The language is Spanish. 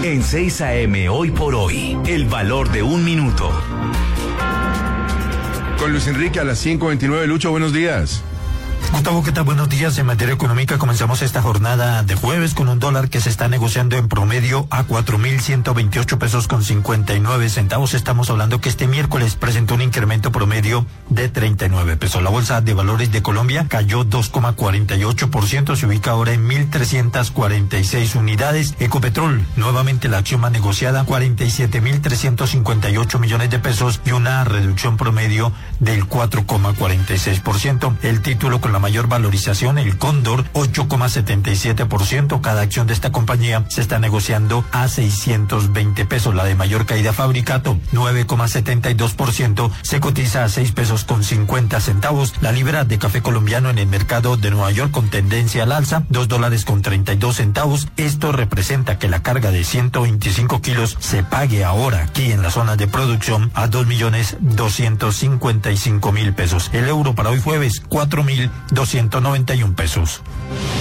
En 6 AM Hoy por Hoy, el valor de un minuto. Con Luis Enrique a las 5:29. Lucho, buenos días. Gustavo, ¿qué tal? Buenos días. En materia económica comenzamos esta jornada de jueves con un dólar que se está negociando en promedio a 4.128 pesos con 59 centavos. Estamos hablando que este miércoles presentó un incremento promedio de 39 pesos. La Bolsa de Valores de Colombia cayó 2,48%, se ubica ahora en 1.346 unidades. Ecopetrol, nuevamente la acción más negociada, 47.358 millones de pesos y una reducción promedio del 4,46%. El título con la mayor valorización, el Cóndor, 8,77%. Cada acción de esta compañía se está negociando a 620 pesos. La de mayor caída, Fabricato, 9,72%, se cotiza a 6 pesos con 50 centavos. La libra de café colombiano en el mercado de Nueva York con tendencia al alza, $2 con 32 centavos. Esto representa que la carga de 125 kilos se pague ahora aquí en la zona de producción a 2.255.000 pesos. El euro para hoy jueves, 4.291 pesos.